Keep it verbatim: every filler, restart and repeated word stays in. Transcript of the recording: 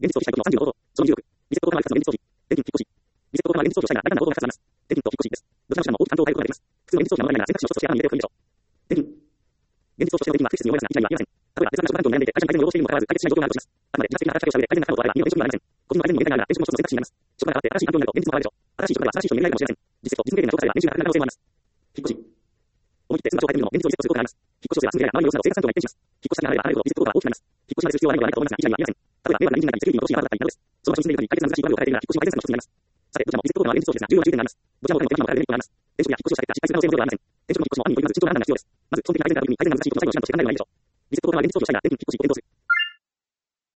現実装置したいことのさんじゅうの方法。そのにじゅうろく。リセットオートマール活の現実装置。電気引っ越し。リセットオートマール現実装置をしたいが、大胆な方法がふたつあります。電気と引っ越しです。どちらの手段も大きく担当を変えることができます。普通の現実装置は守らないなら選択肢の一つとしてあなたに入れておくべきでしょう。電気。現実装置としての電気は不必要に思いますが、以下にはありません。例えば、別な諸多難題に悩んでいて、会社の改善を要望しているにもかかわらず、解決しない状況があるとします。あくまで自発的な働きかけをした上で、改善の可能性があれば、任意の転職にはなりません。個人の改善にも限界があるが、転職も一つの選択肢になります。職場が変わって新しい環境になると現実も変わるでしょう。新しい職場では新しい人に巡り合えるかもしれません。実績と実務経験が評価されれば年収が高くなる可能性もあります。引っ越し。思い切って住む場所を変えてみるのも現実をリセットする効果があります。引っ越しをすれば住むエリアや周りの様子など生活環境が一変します。引っ越し先が離れれば離れるほどリセット効果が大きくなります。引っ越しまでする必要はないのではないかと思いますが、以下にはありません。例えば、迷惑な隣人がいたり、セキュリティの脅しにあったりなどです。その場所に住んでいる限り解決が難しいトラブルを抱えているなら、引っ越しも改善策の一つになります。さて、どちらもリセット効果は現実装置ですが、重要な注意点があります。どちらも他にも手間もかかるデメリットがあります。転職や引っ越しを避けた失敗する可能性もゼロではありません。転職も引っ越しも案によりまず慎重な判断が必要です。まず、基本的な改善から取り組み、改善が難しいことを最初に判断して考えるのがいいでしょう。リセット効果は現実装置をしたいが、電気引っ越しを検討する。